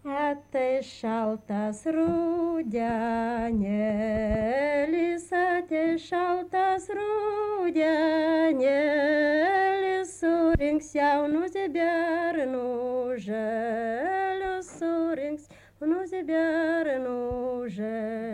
Ateis šaltas rudenis, ateis šaltas rudenis, surinks jaunus bernų želius, surinks jaunus bernų želius.